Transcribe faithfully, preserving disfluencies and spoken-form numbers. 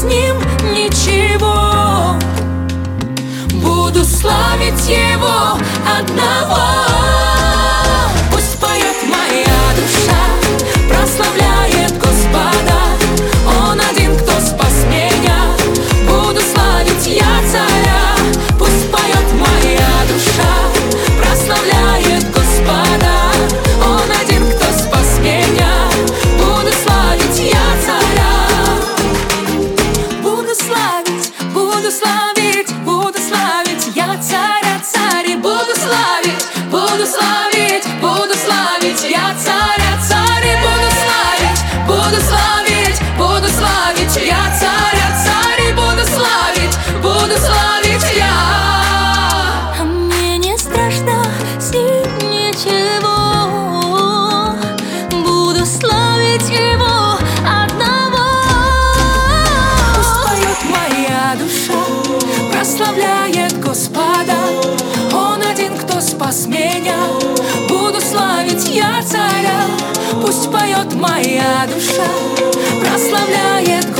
ним ничего. Буду славить Его одного. Пусть поет моя душа, прославляет Господа. Он один, кто спас меня. Буду славить я Царя. Пусть поет моя душа, прославляет Господа. Он один, кто спас меня. Буду славить я Царя. Буду славить, буду славить, буду славить я Царя, Царя. Буду славить, буду славить, буду славить я Царя, Царя. Буду славить, буду славить, буду славить я Царя, Царя. Буду славить, буду славить я. А мне не страшно с ним ничего. Буду славить Его одного. Пусть поет моя душа, прославляет Господа. Он один, кто спас меня. Буду славить я Царя. Пусть поет моя душа, прославляет